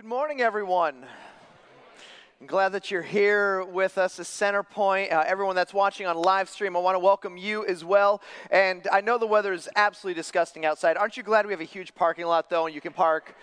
Good morning, everyone. I'm glad that you're here with us as Centerpoint. Everyone that's watching on live stream, I want to welcome you as well. And I know the weather is absolutely disgusting outside. Aren't you glad we have a huge parking lot, though, and you can park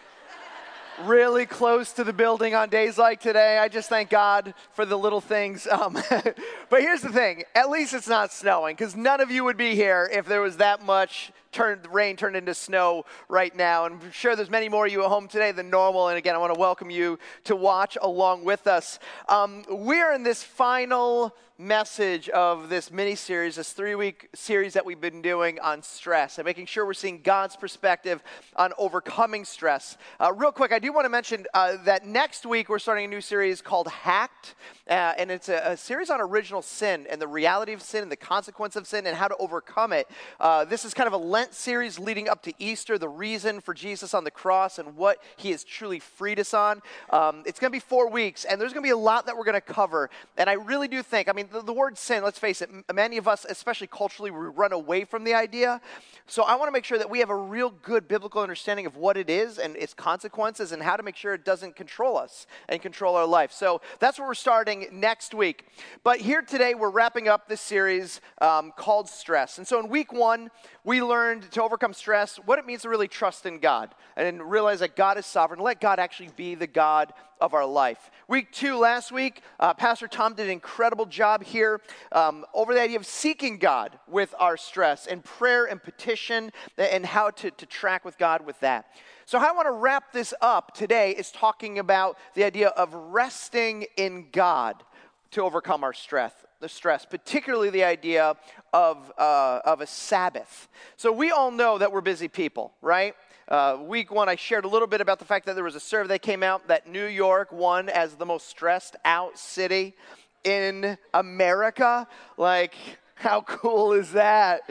really close to the building on days like today? I just thank God for the little things. But here's the thing. At least it's not snowing, because none of you would be here if there was that much rain turned into snow right now. And I'm sure there's many more of you at home today than normal. And again, I want to welcome you to watch along with us. We're in this final message of this mini-series, this 3-week series that we've been doing on stress and making sure we're seeing God's perspective on overcoming stress. Real quick, I do want to mention that next week we're starting a new series called Hacked, and it's a series on original sin and the reality of sin and the consequence of sin and how to overcome it. This is kind of a Lent series leading up to Easter, the reason for Jesus on the cross and what he has truly freed us on. It's going to be 4 weeks, and there's going to be a lot that we're going to cover. And I really do think, the word sin, let's face it, many of us, especially culturally, we run away from the idea. So I want to make sure that we have a real good biblical understanding of what it is and its consequences and how to make sure it doesn't control us and control our life. So that's where we're starting next week. But here today, we're wrapping up this series called Stress. And so in week 1, we learned to overcome stress, what it means to really trust in God and realize that God is sovereign. Let God actually be the God of our life. Week 2, last week, Pastor Tom did an incredible job here over the idea of seeking God with our stress and prayer and petition and how to track with God with that. So how I want to wrap this up today is talking about the idea of resting in God to overcome our stress, particularly the idea of a Sabbath. So we all know that we're busy people, right? Week 1, I shared a little bit about the fact that there was a survey that came out that New York won as the most stressed out city in America. Like, how cool is that?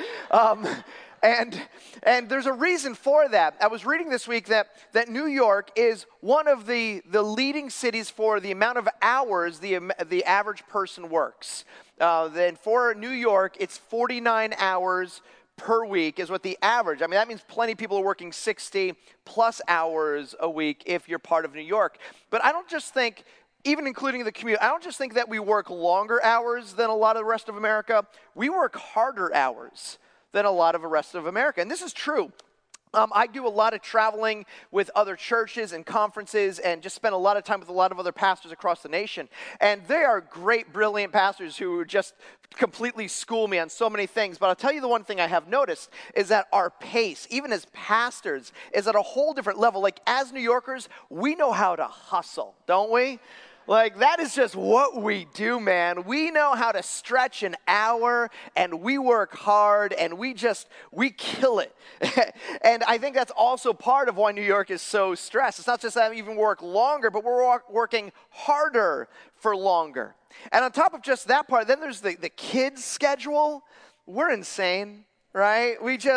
And there's a reason for that. I was reading this week that New York is one of the leading cities for the amount of hours the average person works. Then for New York, it's 49 hours per week is what the average. That means plenty of people are working 60 plus hours a week if you're part of New York. But I don't just think, even including the commute, I don't just think that we work longer hours than a lot of the rest of America. We work harder hours than a lot of the rest of America. And this is true. I do a lot of traveling with other churches and conferences and just spend a lot of time with a lot of other pastors across the nation. And they are great, brilliant pastors who just completely school me on so many things. But I'll tell you the one thing I have noticed is that our pace, even as pastors, is at a whole different level. Like as New Yorkers, we know how to hustle, don't we? Like, that is just what we do, man. We know how to stretch an hour, and we work hard, and we kill it. And I think that's also part of why New York is so stressed. It's not just that we even work longer, but we're working harder for longer. And on top of just that part, then there's the kids' schedule. We're insane, right?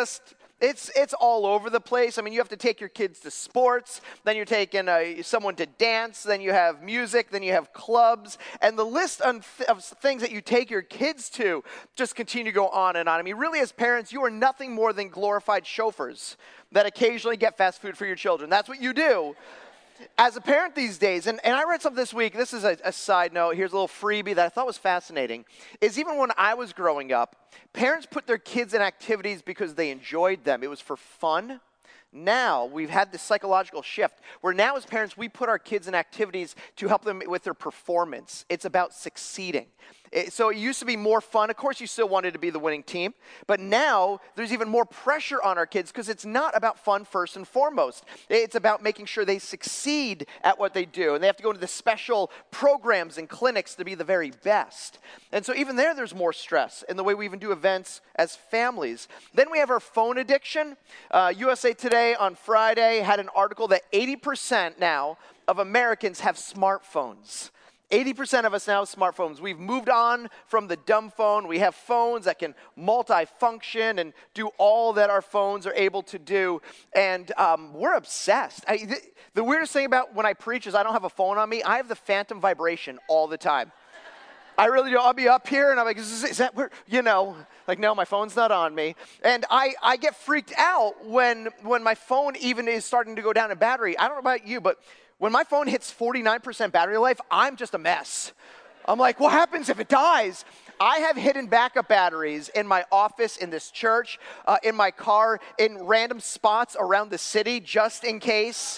It's all over the place. You have to take your kids to sports, then you're taking someone to dance, then you have music, then you have clubs, and the list of things that you take your kids to just continue to go on and on. Really as parents, you are nothing more than glorified chauffeurs that occasionally get fast food for your children. That's what you do as a parent these days. And I read something this week. This is a side note. Here's a little freebie that I thought was fascinating. Is even when I was growing up, parents put their kids in activities because they enjoyed them. It was for fun. Now, we've had this psychological shift where now as parents, we put our kids in activities to help them with their performance. It's about succeeding. So it used to be more fun. Of course, you still wanted to be the winning team. But now, there's even more pressure on our kids because it's not about fun first and foremost. It's about making sure they succeed at what they do. And they have to go into the special programs and clinics to be the very best. And so even there's more stress in the way we even do events as families. Then we have our phone addiction. USA Today on Friday had an article that 80% now of Americans have smartphones. 80% of us now have smartphones. We've moved on from the dumb phone. We have phones that can multifunction and do all that our phones are able to do. And we're obsessed. The weirdest thing about when I preach is I don't have a phone on me. I have the phantom vibration all the time. I really do. I'll be up here and I'm like, is that where, no, my phone's not on me. And I get freaked out when my phone even is starting to go down in battery. I don't know about you, but When my phone hits 49% battery life, I'm just a mess. I'm like, what happens if it dies? I have hidden backup batteries in my office, in this church, in my car, in random spots around the city, just in case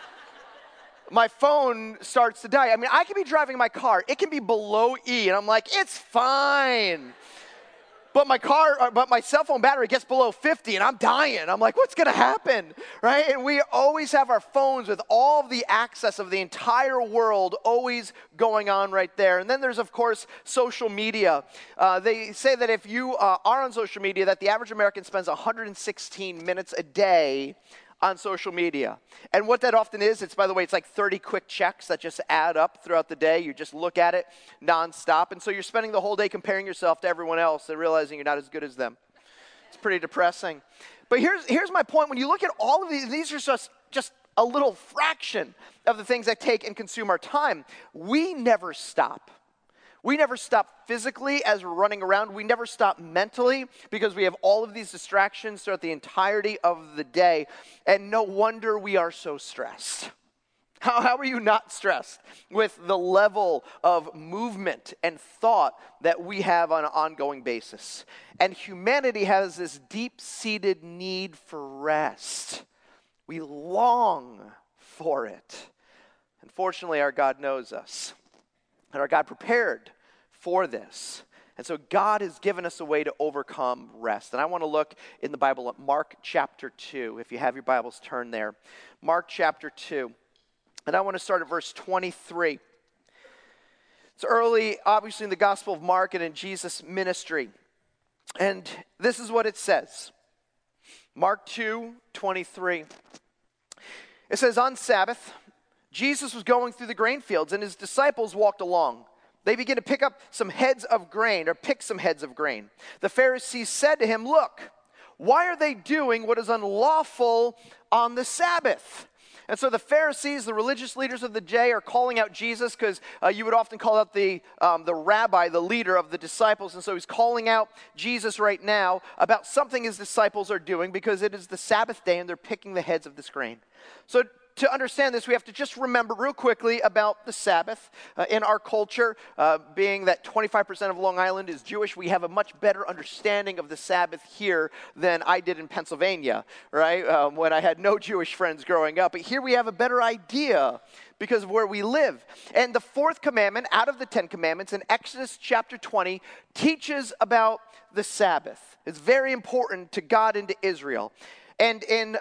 my phone starts to die. I mean, I can be driving my car. It can be below E, and I'm like, it's fine. But my cell phone battery gets below 50 and I'm dying. I'm like, what's going to happen, right? And we always have our phones with all of the access of the entire world always going on right there. And then there's, of course, social media. They say that if you are on social media, that the average American spends 116 minutes a day on social media. And what that often is, by the way, it's like 30 quick checks that just add up throughout the day. You just look at it nonstop. And so you're spending the whole day comparing yourself to everyone else and realizing you're not as good as them. It's pretty depressing. But here's my point. When you look at all of these are just a little fraction of the things that take and consume our time. We never stop. We never stop physically as we're running around. We never stop mentally because we have all of these distractions throughout the entirety of the day. And no wonder we are so stressed. How are you not stressed with the level of movement and thought that we have on an ongoing basis? And humanity has this deep-seated need for rest. We long for it. Unfortunately, our God knows us. And our God prepared for this. And so God has given us a way to overcome rest. And I want to look in the Bible at Mark chapter 2. If you have your Bibles, turn there. Mark chapter 2. And I want to start at verse 23. It's early, obviously, in the Gospel of Mark and in Jesus' ministry. And this is what it says. Mark 2:23. It says, on Sabbath, Jesus was going through the grain fields, and his disciples walked along. They began to pick some heads of grain. The Pharisees said to him, look, why are they doing what is unlawful on the Sabbath? And so the Pharisees, the religious leaders of the day, are calling out Jesus because you would often call out the rabbi, the leader of the disciples. And so he's calling out Jesus right now about something his disciples are doing because it is the Sabbath day and they're picking the heads of this grain. So to understand this, we have to just remember real quickly about the Sabbath. In our culture, being that 25% of Long Island is Jewish, we have a much better understanding of the Sabbath here than I did in Pennsylvania, right? When I had no Jewish friends growing up. But here we have a better idea because of where we live. And the fourth commandment out of the 10 commandments in Exodus chapter 20 teaches about the Sabbath. It's very important to God and to Israel. And in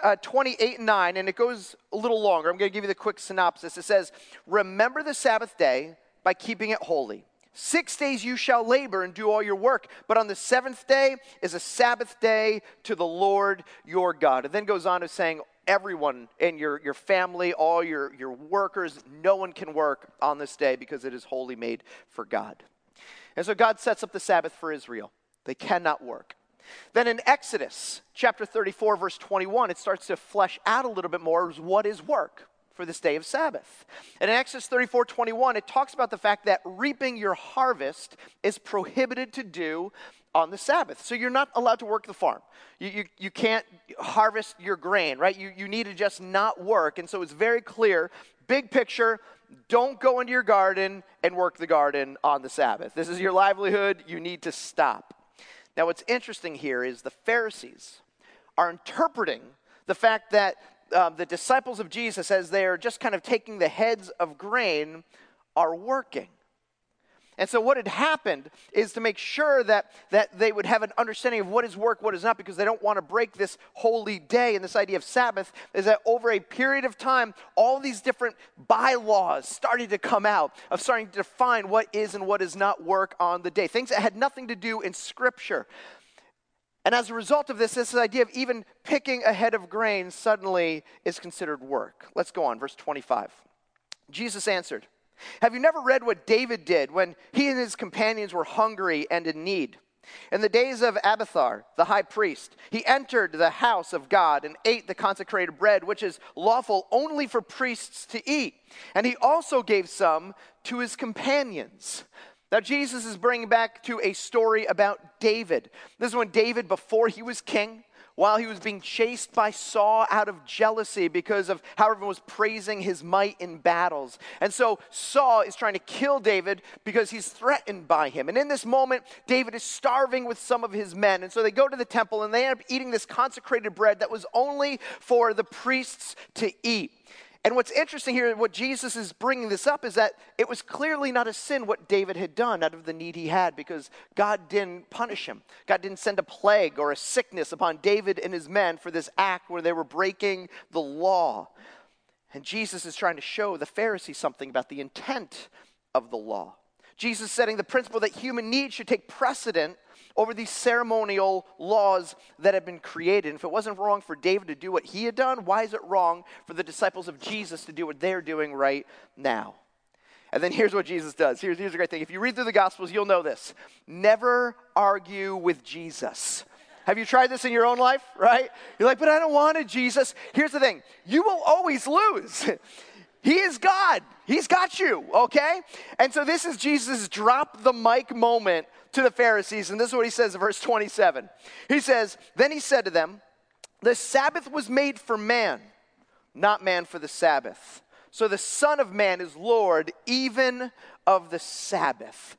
28:9, and it goes a little longer, I'm going to give you the quick synopsis. It says, remember the Sabbath day by keeping it holy. 6 days you shall labor and do all your work, but on the seventh day is a Sabbath day to the Lord your God. And then goes on to saying, everyone in your family, all your workers, no one can work on this day because it is wholly made for God. And so God sets up the Sabbath for Israel. They cannot work. Then in Exodus chapter 34, verse 21, it starts to flesh out a little bit more what is work for this day of Sabbath. And in Exodus 34:21, it talks about the fact that reaping your harvest is prohibited to do on the Sabbath. So you're not allowed to work the farm. You can't harvest your grain, right? You need to just not work. And so it's very clear, big picture, don't go into your garden and work the garden on the Sabbath. This is your livelihood. You need to stop. Now, what's interesting here is the Pharisees are interpreting the fact that the disciples of Jesus, as they are just kind of taking the heads of grain, are working. And so what had happened is to make sure that they would have an understanding of what is work, what is not, because they don't want to break this holy day. And this idea of Sabbath is that over a period of time, all these different bylaws started to come out of starting to define what is and what is not work on the day. Things that had nothing to do in Scripture. And as a result of this idea of even picking a head of grain suddenly is considered work. Let's go on, verse 25. Jesus answered, have you never read what David did when he and his companions were hungry and in need? In the days of Abiathar, the high priest, he entered the house of God and ate the consecrated bread, which is lawful only for priests to eat. And he also gave some to his companions. Now, Jesus is bringing back to a story about David. This is when David, before he was king, while he was being chased by Saul out of jealousy because of how everyone was praising his might in battles. And so Saul is trying to kill David because he's threatened by him. And in this moment, David is starving with some of his men. And so they go to the temple and they end up eating this consecrated bread that was only for the priests to eat. And what's interesting here, what Jesus is bringing this up, is that it was clearly not a sin what David had done out of the need he had, because God didn't punish him. God didn't send a plague or a sickness upon David and his men for this act where they were breaking the law. And Jesus is trying to show the Pharisees something about the intent of the law. Jesus is setting the principle that human needs should take precedent over these ceremonial laws that have been created. And if it wasn't wrong for David to do what he had done, why is it wrong for the disciples of Jesus to do what they're doing right now? And then here's what Jesus does. Here's a great thing. If you read through the Gospels, you'll know this. Never argue with Jesus. Have you tried this in your own life, right? You're like, but I don't want it, Jesus. Here's the thing. You will always lose. He is God. He's got you, okay? And so this is Jesus' drop the mic moment to the Pharisees, and this is what he says in verse 27. He says, then he said to them, the Sabbath was made for man, not man for the Sabbath. So the Son of Man is Lord even of the Sabbath.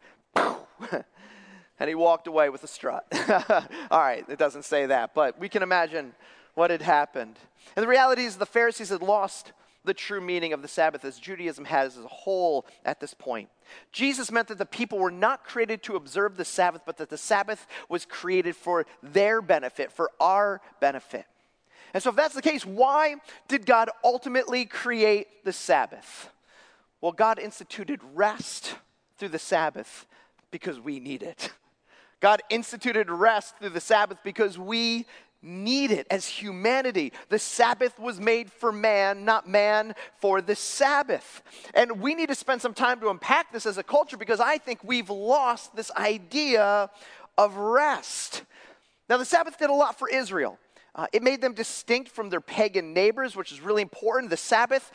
And he walked away with a strut. All right, it doesn't say that, but we can imagine what had happened. And the reality is the Pharisees had lost the true meaning of the Sabbath as Judaism has as a whole at this point. Jesus meant that the people were not created to observe the Sabbath, but that the Sabbath was created for their benefit, for our benefit. And so if that's the case, why did God ultimately create the Sabbath? Well, God instituted rest through the Sabbath because we need it. God instituted rest through the Sabbath because we need it as humanity. The Sabbath was made for man, not man for the Sabbath. And we need to spend some time to unpack this as a culture, because I think we've lost this idea of rest. Now, the Sabbath did a lot for Israel. It made them distinct from their pagan neighbors, which is really important. The Sabbath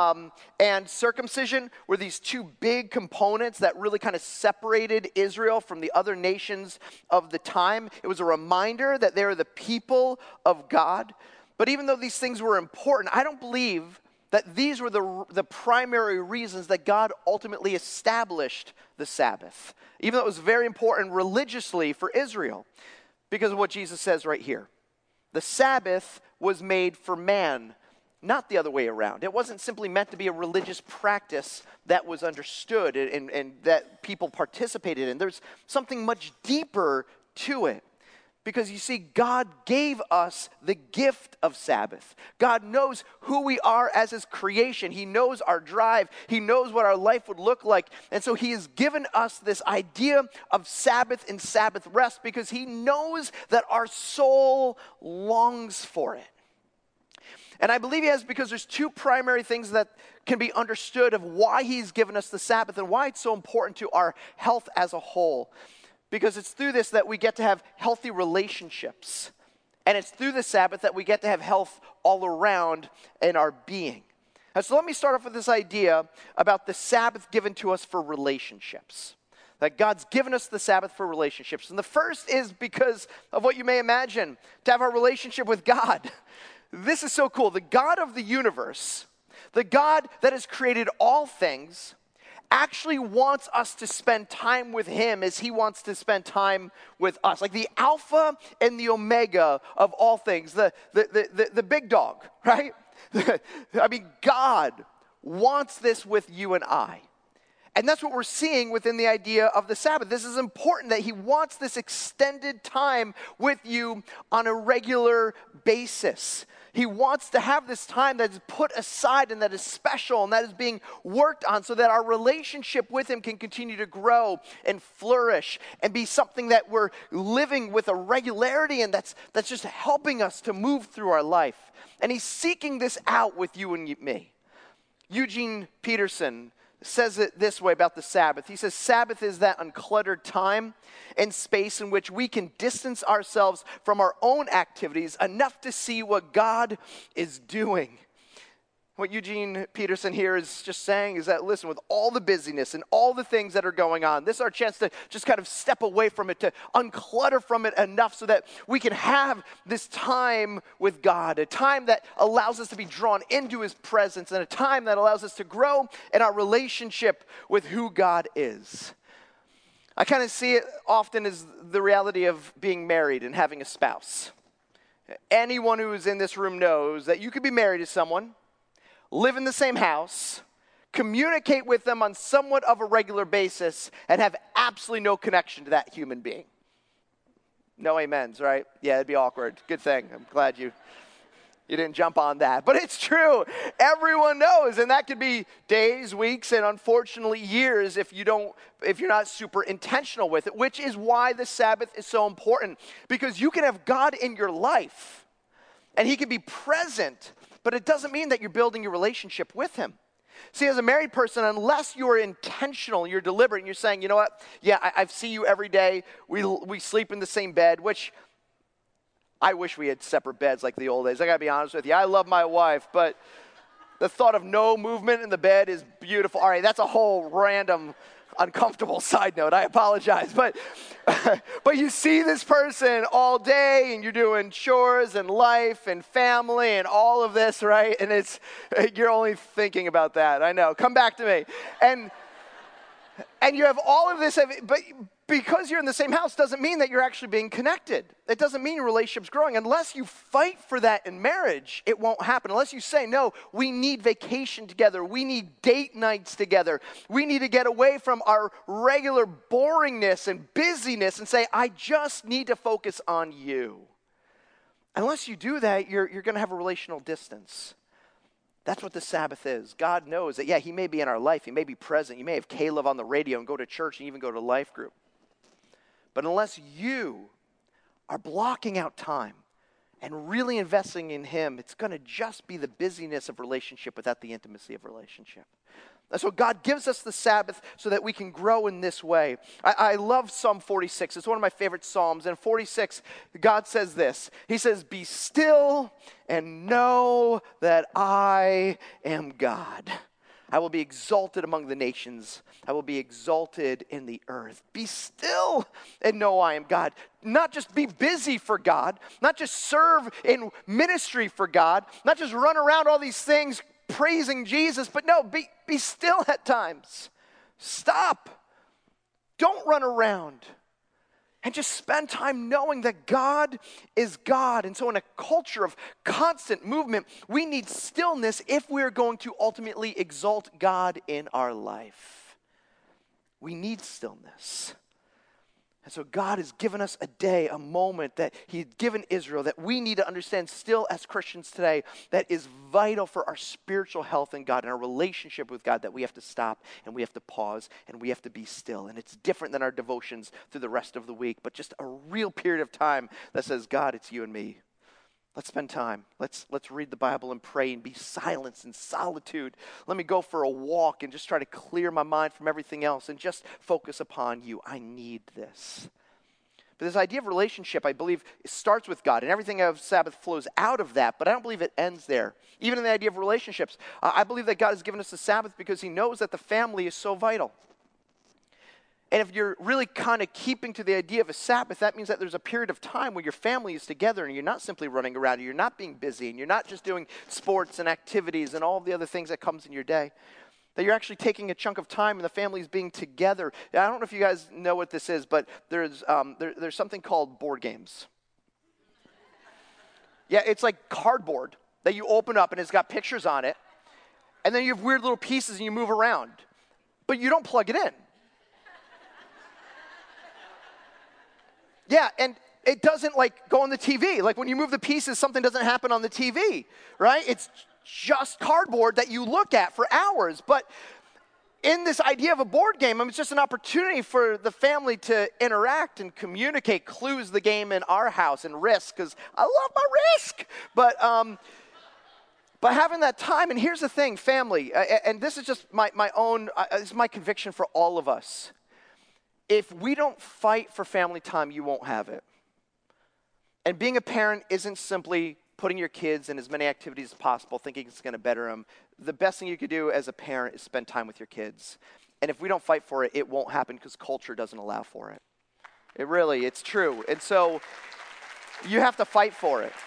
and circumcision were these two big components that really kind of separated Israel from the other nations of the time. It was a reminder that they are the people of God. But even though these things were important, I don't believe that these were the primary reasons that God ultimately established the Sabbath, even though it was very important religiously for Israel, because of what Jesus says right here. The Sabbath was made for man, not the other way around. It wasn't simply meant to be a religious practice that was understood and that people participated in. There's something much deeper to it. Because you see, God gave us the gift of Sabbath. God knows who we are as his creation. He knows our drive. He knows what our life would look like. And so he has given us this idea of Sabbath and Sabbath rest because he knows that our soul longs for it. And I believe he has, because there's two primary things that can be understood of why he's given us the Sabbath and why it's so important to our health as a whole. Because it's through this that we get to have healthy relationships. And it's through the Sabbath that we get to have health all around in our being. And so let me start off with this idea about the Sabbath given to us for relationships. That God's given us the Sabbath for relationships. And the first is because of what you may imagine, to have our relationship with God. This is so cool. The God of the universe, the God that has created all things, actually wants us to spend time with him as he wants to spend time with us. Like the Alpha and the Omega of all things, the big dog, right? I mean, God wants this with you and I. And that's what we're seeing within the idea of the Sabbath. This is important, that he wants this extended time with you on a regular basis. He wants to have this time that is put aside and that is special and that is being worked on so that our relationship with him can continue to grow and flourish and be something that we're living with a regularity and that's just helping us to move through our life. And he's seeking this out with you and me. Eugene Peterson says it this way about the Sabbath. He says, Sabbath is that uncluttered time and space in which we can distance ourselves from our own activities enough to see what God is doing. what Eugene Peterson here is just saying is that, listen, with all the busyness and all the things that are going on, this is our chance to just kind of step away from it, to unclutter from it enough so that we can have this time with God, a time that allows us to be drawn into his presence, and a time that allows us to grow in our relationship with who God is. I kind of see it often as the reality of being married and having a spouse. Anyone who is in this room knows that you could be married to someone, live in the same house, communicate with them on somewhat of a regular basis, and have absolutely no connection to that human being. No amens, right? Yeah, it'd be awkward. Good thing. I'm glad you didn't jump on that. But it's true. Everyone knows, and that could be days, weeks, and unfortunately years if you're not super intentional with it, which is why the Sabbath is so important. Because you can have God in your life, and he can be present, but it doesn't mean that you're building your relationship with him. See, as a married person, unless you are intentional, you're deliberate, and you're saying, you know what, yeah, I see you every day, we sleep in the same bed, which I wish we had separate beds like the old days. I gotta be honest with you, I love my wife, but the thought of no movement in the bed is beautiful. All right, that's a whole random uncomfortable side note. I apologize. But you see this person all day, and you're doing chores and life and family and all of this, right? And you're only thinking about that. I know. Come back to me. And you have all of this, but because you're in the same house doesn't mean that you're actually being connected. It doesn't mean your relationship's growing. Unless you fight for that in marriage, it won't happen. Unless you say, no, we need vacation together. We need date nights together. We need to get away from our regular boringness and busyness and say, I just need to focus on you. Unless you do that, you're going to have a relational distance. That's what the Sabbath is. God knows that, yeah, he may be in our life. He may be present. You may have Caleb on the radio and go to church and even go to life group. But unless you are blocking out time and really investing in him, it's going to just be the busyness of relationship without the intimacy of relationship. And so God gives us the Sabbath so that we can grow in this way. I love Psalm 46. It's one of my favorite Psalms. In 46, God says this. He says, be still and know that I am God. I will be exalted among the nations. I will be exalted in the earth. Be still and know I am God. Not just be busy for God, not just serve in ministry for God, not just run around all these things praising Jesus, but no, be still at times. Stop. Don't run around. And just spend time knowing that God is God. And so in a culture of constant movement, we need stillness if we're going to ultimately exalt God in our life. We need stillness. And so God has given us a day, a moment that he had given Israel that we need to understand still as Christians today that is vital for our spiritual health in God and our relationship with God, that we have to stop and we have to pause and we have to be still. And it's different than our devotions through the rest of the week, but just a real period of time that says, God, it's you and me. Let's spend time. Let's read the Bible and pray and be silent in solitude. Let me go for a walk and just try to clear my mind from everything else and just focus upon you. I need this. But this idea of relationship, I believe, starts with God, and everything of Sabbath flows out of that, but I don't believe it ends there. Even in the idea of relationships, I believe that God has given us the Sabbath because he knows that the family is so vital. And if you're really kind of keeping to the idea of a Sabbath, that means that there's a period of time where your family is together and you're not simply running around, and you're not being busy, and you're not just doing sports and activities and all the other things that comes in your day. That you're actually taking a chunk of time and the family's being together. I don't know if you guys know what this is, but there's something called board games. Yeah, it's like cardboard that you open up and it's got pictures on it. And then you have weird little pieces and you move around. But you don't plug it in. Yeah, and it doesn't like go on the TV. Like when you move the pieces, something doesn't happen on the TV, right? It's just cardboard that you look at for hours. But in this idea of a board game, it's just an opportunity for the family to interact and communicate. Clue's the game in our house, and Risk, because I love my Risk. But having that time, and here's the thing, family, and this is just my own, this is my conviction for all of us. If we don't fight for family time, you won't have it. And being a parent isn't simply putting your kids in as many activities as possible, thinking it's going to better them. The best thing you could do as a parent is spend time with your kids. And if we don't fight for it, it won't happen because culture doesn't allow for it. It's true. And so you have to fight for it.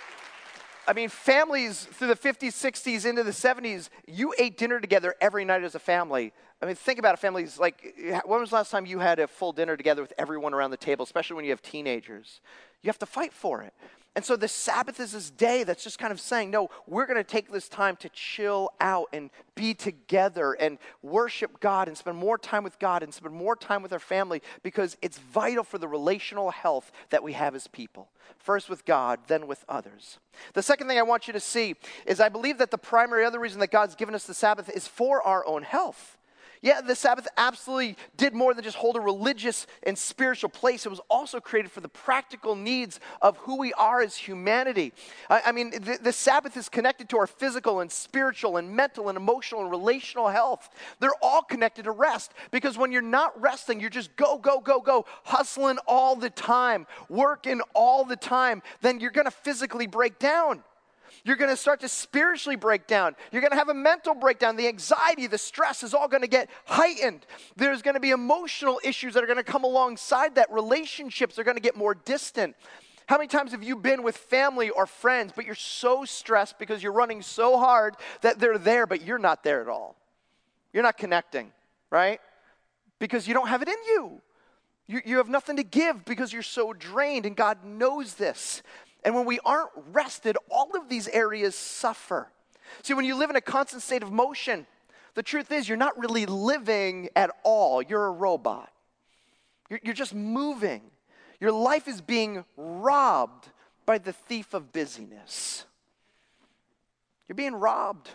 I mean, families through the 50s, 60s, into the 70s, you ate dinner together every night as a family. I mean, think about it, families. Like, when was the last time you had a full dinner together with everyone around the table, especially when you have teenagers? You have to fight for it. And so the Sabbath is this day that's just kind of saying, no, we're going to take this time to chill out and be together and worship God and spend more time with God and spend more time with our family because it's vital for the relational health that we have as people. First with God, then with others. The second thing I want you to see is I believe that the primary other reason that God's given us the Sabbath is for our own health. Yeah, the Sabbath absolutely did more than just hold a religious and spiritual place. It was also created for the practical needs of who we are as humanity. I mean, the Sabbath is connected to our physical and spiritual and mental and emotional and relational health. They're all connected to rest because when you're not resting, you're just go, hustling all the time, working all the time, then you're going to physically break down. You're going to start to spiritually break down. You're going to have a mental breakdown. The anxiety, the stress is all going to get heightened. There's going to be emotional issues that are going to come alongside that. Relationships are going to get more distant. How many times have you been with family or friends, but you're so stressed because you're running so hard that they're there, but you're not there at all? You're not connecting, right? Because you don't have it in you. You have nothing to give because you're so drained, and God knows this. And when we aren't rested, all of these areas suffer. See, when you live in a constant state of motion, the truth is you're not really living at all. You're a robot. You're just moving. Your life is being robbed by the thief of busyness. You're being robbed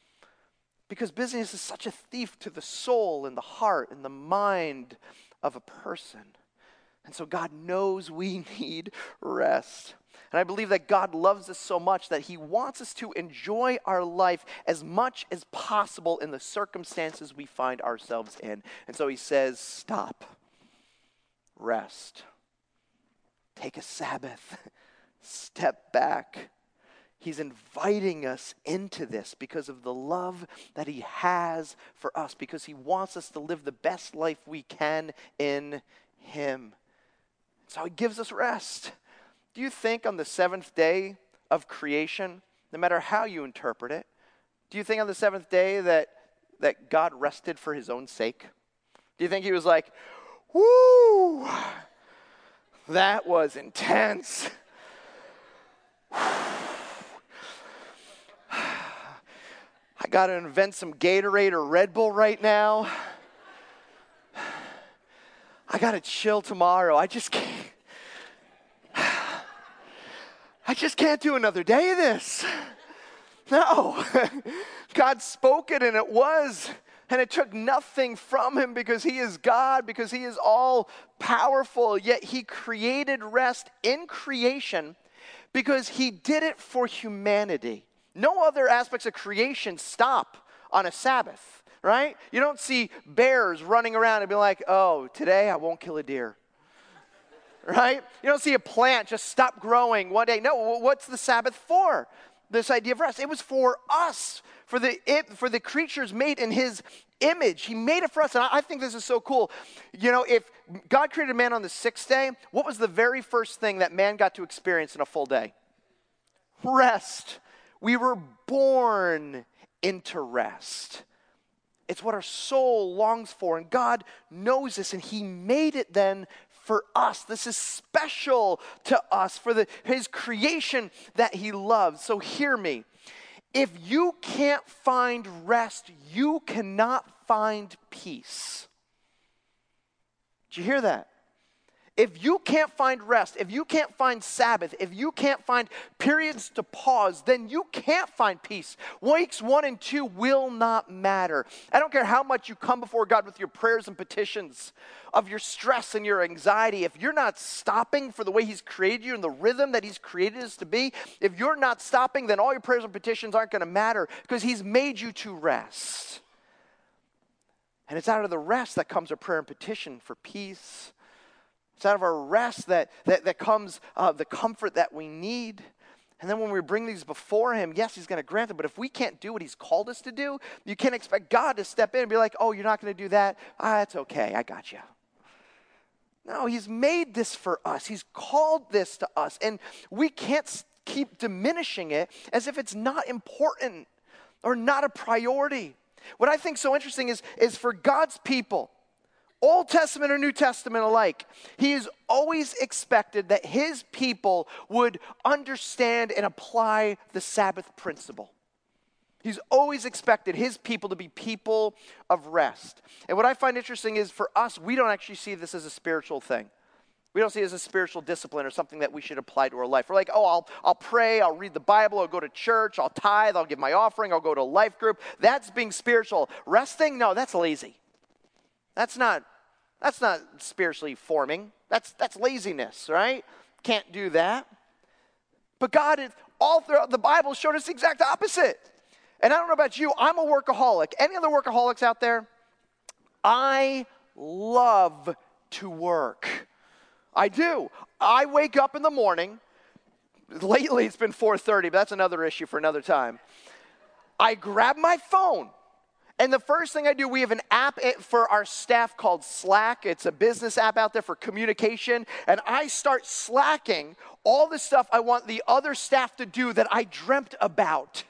because busyness is such a thief to the soul and the heart and the mind of a person. And so God knows we need rest. And I believe that God loves us so much that he wants us to enjoy our life as much as possible in the circumstances we find ourselves in. And so he says, stop, rest, take a Sabbath, step back. He's inviting us into this because of the love that he has for us, because he wants us to live the best life we can in him. So he gives us rest. Do you think on the seventh day of creation, no matter how you interpret it, do you think on the seventh day that God rested for his own sake? Do you think he was like, whoo, that was intense. I got to invent some Gatorade or Red Bull right now. I got to chill tomorrow. I just can't do another day of this. No. God spoke it and it was. And it took nothing from him because he is God, because he is all powerful. Yet he created rest in creation because he did it for humanity. No other aspects of creation stop on a Sabbath, right? You don't see bears running around and be like, oh, today I won't kill a deer. Right? You don't see a plant just stop growing one day. No, what's the Sabbath for? This idea of rest. It was for us, for the creatures made in his image. He made it for us, and I think this is so cool. You know, if God created man on the sixth day, what was the very first thing that man got to experience in a full day? Rest. We were born into rest. It's what our soul longs for, and God knows this, and he made it then for us. This is special to us, for his creation that he loves. So hear me. If you can't find rest, you cannot find peace. Did you hear that? If you can't find rest, if you can't find Sabbath, if you can't find periods to pause, then you can't find peace. Weeks 1 and 2 will not matter. I don't care how much you come before God with your prayers and petitions of your stress and your anxiety. If you're not stopping for the way he's created you and the rhythm that he's created us to be, if you're not stopping, then all your prayers and petitions aren't going to matter because he's made you to rest. And it's out of the rest that comes our prayer and petition for peace. It's out of our rest that comes the comfort that we need. And then when we bring these before him, yes, he's going to grant them. But if we can't do what he's called us to do, you can't expect God to step in and be like, oh, you're not going to do that? That's okay. I got you. No, he's made this for us. He's called this to us. And we can't keep diminishing it as if it's not important or not a priority. What I think so interesting is for God's people, Old Testament or New Testament alike, he has always expected that his people would understand and apply the Sabbath principle. He's always expected his people to be people of rest. And what I find interesting is for us, we don't actually see this as a spiritual thing. We don't see it as a spiritual discipline or something that we should apply to our life. We're like, oh, I'll pray, I'll read the Bible, I'll go to church, I'll tithe, I'll give my offering, I'll go to a life group. That's being spiritual. Resting, no, that's lazy. That's not spiritually forming. That's laziness, right? Can't do that. But God, all throughout the Bible, showed us the exact opposite. And I don't know about you, I'm a workaholic. Any other workaholics out there? I love to work. I do. I wake up in the morning. Lately, it's been 4:30, but that's another issue for another time. I grab my phone. And the first thing I do, we have an app for our staff called Slack. It's a business app out there for communication. And I start slacking all the stuff I want the other staff to do that I dreamt about.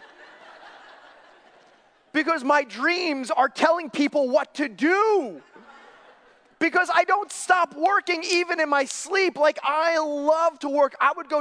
Because my dreams are telling people what to do. Because I don't stop working even in my sleep. Like, I love to work. I would go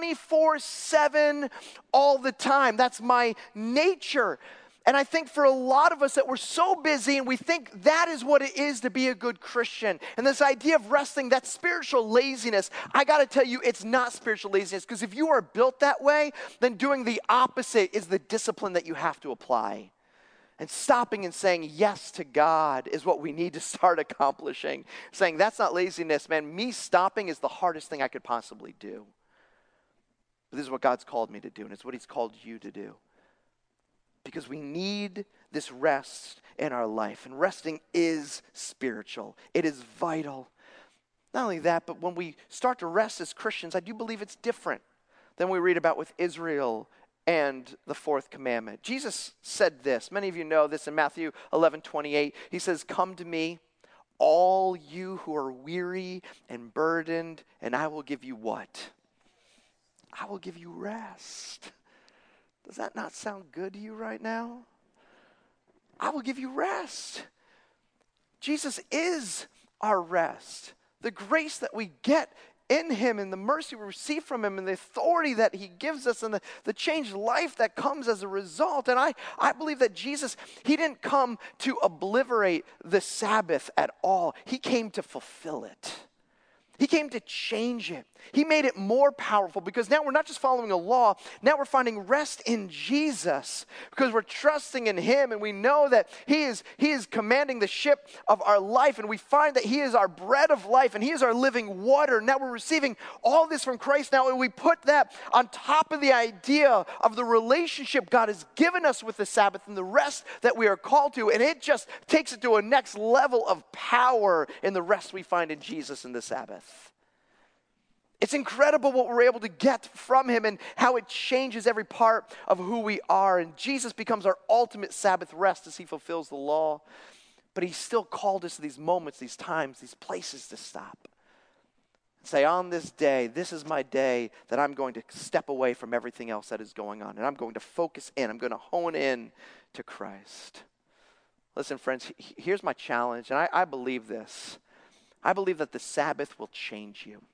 24/7 all the time. That's my nature. And I think for a lot of us that we're so busy and we think that is what it is to be a good Christian. And this idea of resting, that's spiritual laziness. I got to tell you, it's not spiritual laziness. Because if you are built that way, then doing the opposite is the discipline that you have to apply. And stopping and saying yes to God is what we need to start accomplishing. Saying that's not laziness, man. Me stopping is the hardest thing I could possibly do. But this is what God's called me to do, and it's what he's called you to do. Because we need this rest in our life. And resting is spiritual. It is vital. Not only that, but when we start to rest as Christians, I do believe it's different than we read about with Israel and the fourth commandment. Jesus said this. Many of you know this in Matthew 11:28. He says, come to me, all you who are weary and burdened, and I will give you what? I will give you rest. Does that not sound good to you right now? I will give you rest. Jesus is our rest. The grace that we get in him and the mercy we receive from him and the authority that he gives us and the changed life that comes as a result. And I believe that Jesus, he didn't come to obliterate the Sabbath at all. He came to fulfill it. He came to change it. He made it more powerful because now we're not just following a law. Now we're finding rest in Jesus because we're trusting in him and we know that he is commanding the ship of our life and we find that he is our bread of life and he is our living water. Now we're receiving all this from Christ now and we put that on top of the idea of the relationship God has given us with the Sabbath and the rest that we are called to, and it just takes it to a next level of power in the rest we find in Jesus and the Sabbath. It's incredible what we're able to get from him and how it changes every part of who we are. And Jesus becomes our ultimate Sabbath rest as he fulfills the law. But he still called us to these moments, these times, these places to stop. And say, on this day, this is my day that I'm going to step away from everything else that is going on. And I'm going to focus in. I'm going to hone in to Christ. Listen, friends, here's my challenge. And I believe this. I believe that the Sabbath will change you.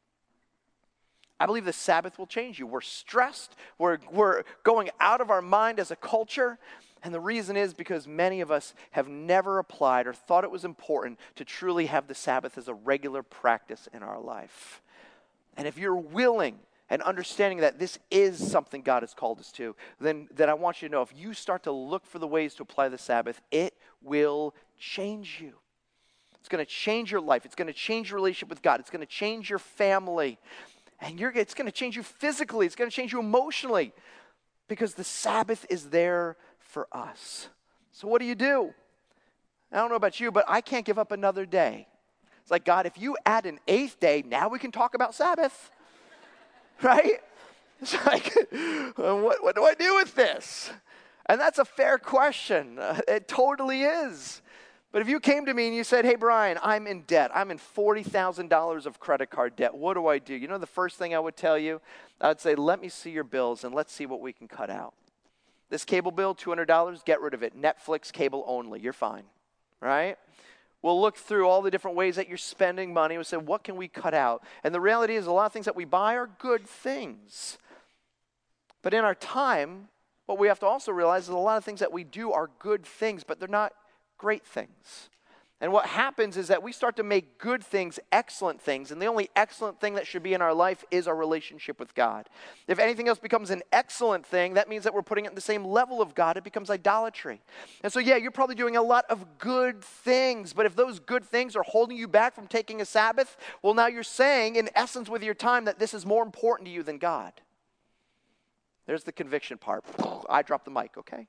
I believe the Sabbath will change you. We're stressed. We're going out of our mind as a culture. And the reason is because many of us have never applied or thought it was important to truly have the Sabbath as a regular practice in our life. And if you're willing and understanding that this is something God has called us to, then I want you to know if you start to look for the ways to apply the Sabbath, it will change you. It's going to change your life. It's going to change your relationship with God. It's going to change your family. And it's going to change you physically. It's going to change you emotionally because the Sabbath is there for us. So what do? I don't know about you, but I can't give up another day. It's like, God, if you add an eighth day, now we can talk about Sabbath, right? It's like, what do I do with this? And that's a fair question. It totally is. But if you came to me and you said, hey, Brian, I'm in debt. I'm in $40,000 of credit card debt. What do I do? You know the first thing I would tell you? I would say, let me see your bills and let's see what we can cut out. This cable bill, $200, get rid of it. Netflix, cable only. You're fine, right? We'll look through all the different ways that you're spending money. We'll say, what can we cut out? And the reality is a lot of things that we buy are good things. But in our time, what we have to also realize is a lot of things that we do are good things, but they're not great things. And what happens is that we start to make good things excellent things, and the only excellent thing that should be in our life is our relationship with God. If anything else becomes an excellent thing, that means that we're putting it at the same level of God. It becomes idolatry. And so, yeah, you're probably doing a lot of good things, but if those good things are holding you back from taking a Sabbath, well, now you're saying, in essence, with your time, that this is more important to you than God. There's the conviction part. I dropped the mic, okay?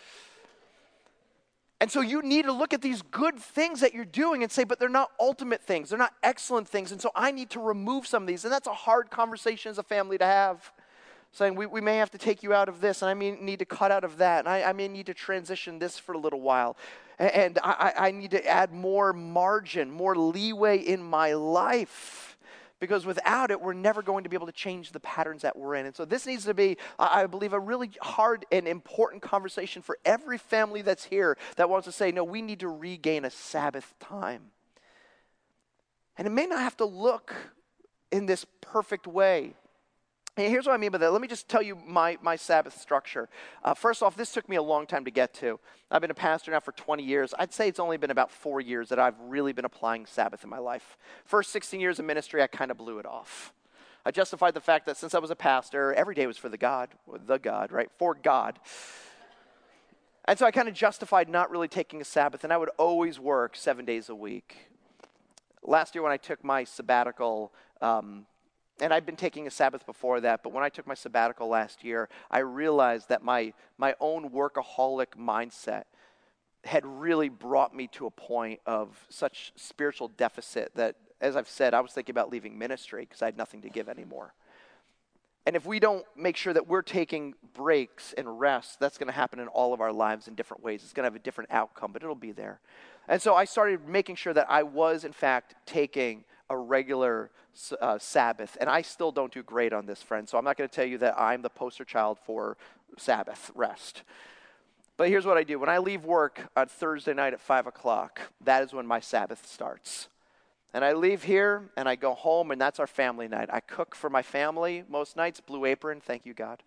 And so you need to look at these good things that you're doing and say, but they're not ultimate things. They're not excellent things. And so I need to remove some of these. And that's a hard conversation as a family to have. Saying, we may have to take you out of this, and I may need to cut out of that. And I may need to transition this for a little while. And I need to add more margin, more leeway in my life. Because without it, we're never going to be able to change the patterns that we're in. And so this needs to be, I believe, a really hard and important conversation for every family that's here that wants to say, no, we need to regain a Sabbath time. And it may not have to look in this perfect way. And here's what I mean by that. Let me just tell you my Sabbath structure. First off, this took me a long time to get to. I've been a pastor now for 20 years. I'd say it's only been about 4 years that I've really been applying Sabbath in my life. First 16 years of ministry, I kind of blew it off. I justified the fact that since I was a pastor, every day was for the God, right? For God. And so I kind of justified not really taking a Sabbath, and I would always work 7 days a week. Last year when I took my sabbatical, and I'd been taking a Sabbath before that, but when I took my sabbatical last year, I realized that my own workaholic mindset had really brought me to a point of such spiritual deficit that, as I've said, I was thinking about leaving ministry because I had nothing to give anymore. And if we don't make sure that we're taking breaks and rest, that's going to happen in all of our lives in different ways. It's going to have a different outcome, but it'll be there. And so I started making sure that I was, in fact, taking a regular Sabbath. And I still don't do great on this, friend. So I'm not going to tell you that I'm the poster child for Sabbath rest. But here's what I do. When I leave work on Thursday night at 5 o'clock, that is when my Sabbath starts. And I leave here and I go home, and that's our family night. I cook for my family most nights, Blue Apron, thank you, God.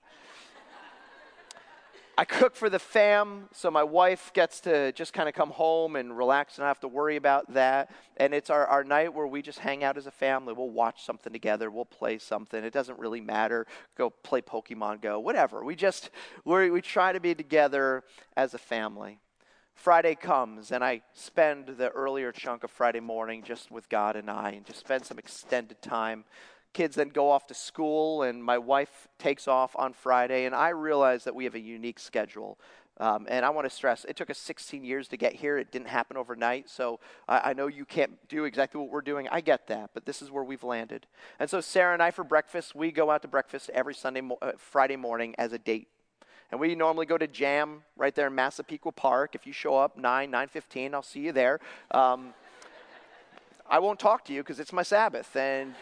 I cook for the fam, so my wife gets to just kind of come home and relax and not have to worry about that. And it's our night where we just hang out as a family. We'll watch something together. We'll play something. It doesn't really matter. Go play Pokemon Go, whatever. We try to be together as a family. Friday comes, and I spend the earlier chunk of Friday morning just with God and I, and just spend some extended time. Kids then go off to school, and my wife takes off on Friday, and I realize that we have a unique schedule. And I want to stress, it took us 16 years to get here. It didn't happen overnight, so I know you can't do exactly what we're doing. I get that, but this is where we've landed. And so Sarah and I, for breakfast, we go out to breakfast every Friday morning as a date. And we normally go to Jam right there in Massapequa Park. If you show up 9:15, I'll see you there. I won't talk to you because it's my Sabbath, and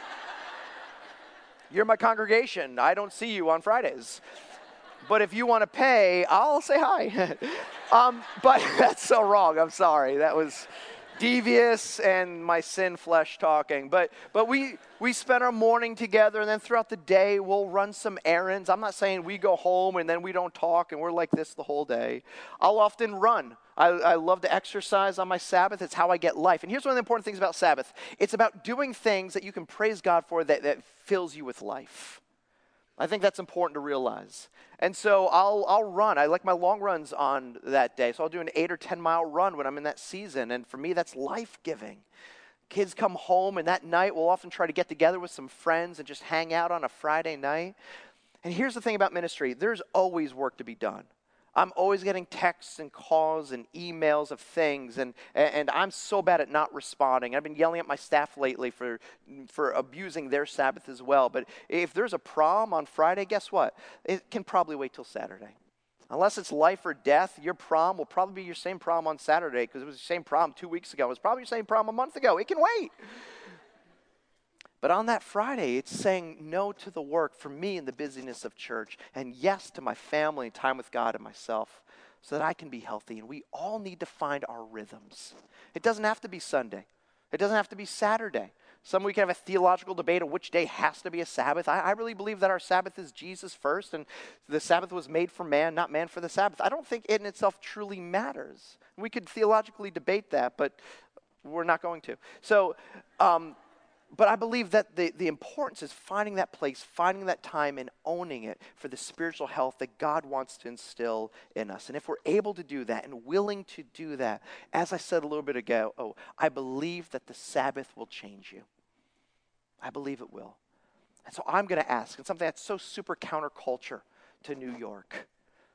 you're my congregation. I don't see you on Fridays. But if you want to pay, I'll say hi. But that's so wrong. I'm sorry. That was devious and my sin flesh talking. But we spend our morning together, and then throughout the day, we'll run some errands. I'm not saying we go home and then we don't talk and we're like this the whole day. I'll often run. I love to exercise on my Sabbath. It's how I get life. And here's one of the important things about Sabbath. It's about doing things that you can praise God for that fills you with life. I think that's important to realize. And so I'll run. I like my long runs on that day. So I'll do an 8 or 10 mile run when I'm in that season. And for me, that's life-giving. Kids come home, and that night we'll often try to get together with some friends and just hang out on a Friday night. And here's the thing about ministry. There's always work to be done. I'm always getting texts and calls and emails of things, and I'm so bad at not responding. I've been yelling at my staff lately for abusing their Sabbath as well. But if there's a prom on Friday, guess what? It can probably wait till Saturday. Unless it's life or death, your prom will probably be your same prom on Saturday because it was the same prom 2 weeks ago. It was probably the same prom a month ago. It can wait. But on that Friday, it's saying no to the work for me and the busyness of church, and yes to my family and time with God and myself so that I can be healthy. And we all need to find our rhythms. It doesn't have to be Sunday. It doesn't have to be Saturday. We can have a theological debate on which day has to be a Sabbath. I really believe that our Sabbath is Jesus first, and the Sabbath was made for man, not man for the Sabbath. I don't think it in itself truly matters. We could theologically debate that, but we're not going to. But I believe that the importance is finding that place, finding that time, and owning it for the spiritual health that God wants to instill in us. And if we're able to do that and willing to do that, as I said a little bit ago, I believe that the Sabbath will change you. I believe it will. And so I'm going to ask, and something that's so super counterculture to New York,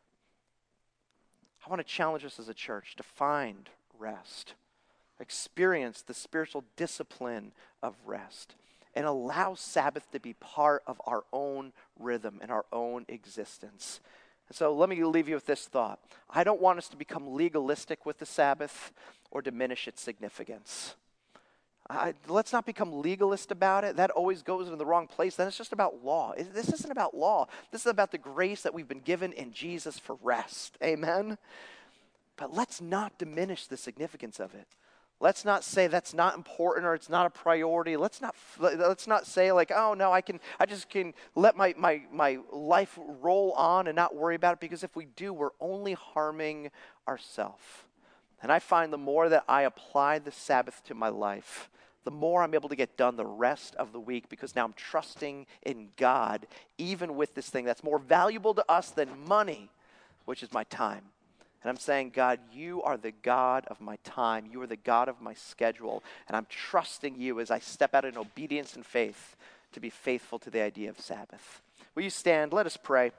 I want to challenge us as a church to find rest, experience the spiritual discipline of rest, and allow Sabbath to be part of our own rhythm and our own existence. And so let me leave you with this thought. I don't want us to become legalistic with the Sabbath or diminish its significance. Let's not become legalist about it. That always goes in the wrong place. Then it's just about law. This isn't about law. This is about the grace that we've been given in Jesus for rest. Amen? But let's not diminish the significance of it. Let's not say that's not important or it's not a priority. Let's not say like, oh no, I just can let my life roll on and not worry about it, because if we do, we're only harming ourselves. And I find the more that I apply the Sabbath to my life, the more I'm able to get done the rest of the week, because now I'm trusting in God, even with this thing that's more valuable to us than money, which is my time. And I'm saying, God, you are the God of my time. You are the God of my schedule. And I'm trusting you as I step out in obedience and faith to be faithful to the idea of Sabbath. Will you stand? Let us pray.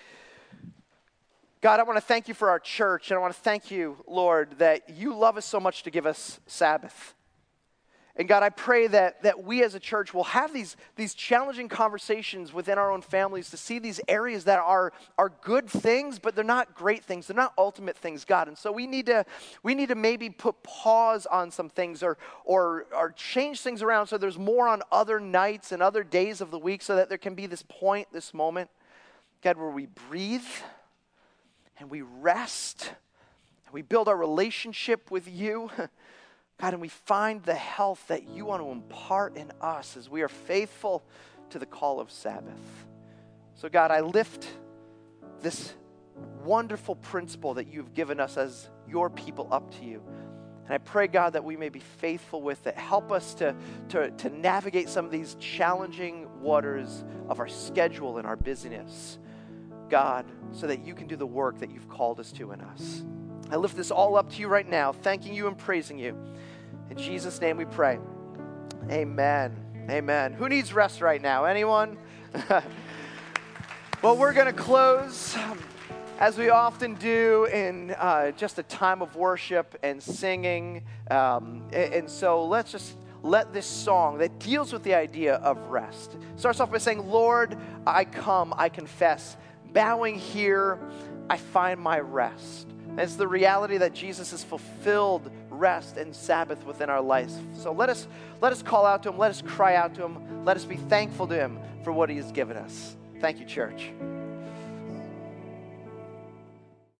God, I want to thank you for our church, and I want to thank you, Lord, that you love us so much to give us Sabbath. And God, I pray that we as a church will have these challenging conversations within our own families to see these areas that are good things, but they're not great things. They're not ultimate things, God. And so we need to maybe put pause on some things or change things around so there's more on other nights and other days of the week, so that there can be this point, this moment, God, where we breathe and we rest and we build our relationship with you, God, and we find the health that you want to impart in us as we are faithful to the call of Sabbath. So God, I lift this wonderful principle that you've given us as your people up to you. And I pray, God, that we may be faithful with it. Help us to navigate some of these challenging waters of our schedule and our busyness, God, so that you can do the work that you've called us to in us. I lift this all up to you right now, thanking you and praising you. In Jesus' name we pray. Amen. Amen. Who needs rest right now? Anyone? Well, we're going to close, as we often do, in just a time of worship and singing. And so let's just let this song that deals with the idea of rest starts off by saying, Lord, I come, I confess, bowing here, I find my rest. And it's the reality that Jesus has fulfilled rest and Sabbath within our lives. So let us call out to him. Let us cry out to him. Let us be thankful to him for what he has given us. Thank you, church.